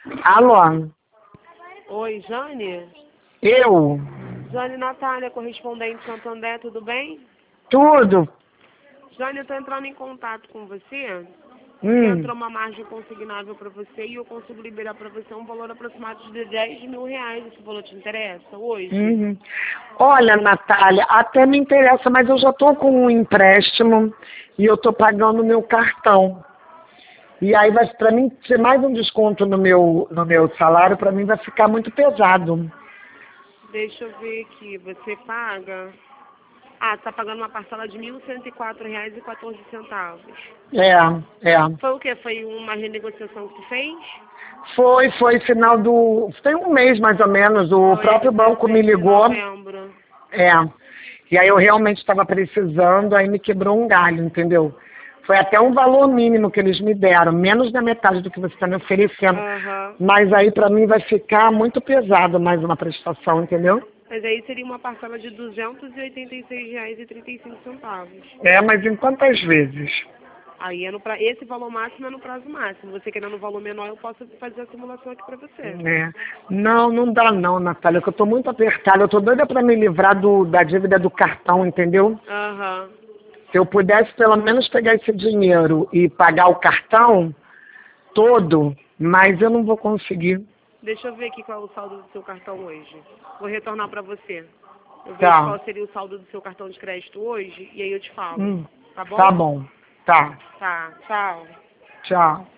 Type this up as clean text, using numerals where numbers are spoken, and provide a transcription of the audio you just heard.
Alô? Oi, Jane? Eu? Jane Natália, correspondente Santander, tudo bem? Tudo? Jane, eu estou entrando em contato com você, porque Hum. entrou uma margem consignável para você e eu consigo liberar para você um valor aproximado de R$ 10.000. Esse valor te interessa hoje? Uhum. Olha, Natália, até me interessa, mas eu já estou com um empréstimo e eu estou pagando o meu cartão. E aí vai para mim ser mais um desconto no meu salário, para mim vai ficar muito pesado. Deixa eu ver aqui, você paga... Ah, está pagando uma parcela de R$ 1.104,14. É. Foi o quê? Foi uma renegociação que tu fez? Foi final do. Tem um mês mais ou menos, o Foi próprio no dia banco me 6 de ligou. novembro. É. E aí eu realmente estava precisando, aí me quebrou um galho, entendeu? Foi até um valor mínimo que eles me deram, menos da metade do que você está me oferecendo. Aham. Mas aí para mim vai ficar muito pesado mais uma prestação, entendeu? Mas aí seria uma parcela de R$ 286,35. É, mas em quantas vezes? Aí esse valor máximo é no prazo máximo. Você querendo um valor menor, eu posso fazer a simulação aqui para você. É. Não, não dá não, Natália, que eu tô muito apertada. Eu tô doida para me livrar da dívida do cartão, entendeu? Aham. Se eu pudesse pelo menos pegar esse dinheiro e pagar o cartão todo, mas eu não vou conseguir. Deixa eu ver aqui qual é o saldo do seu cartão hoje. Vou retornar para você. Eu vejo Tá. qual seria o saldo do seu cartão de crédito hoje e aí eu te falo. Hum. Tá Tá bom? bom. Tá. Tá. Tchau. Tchau.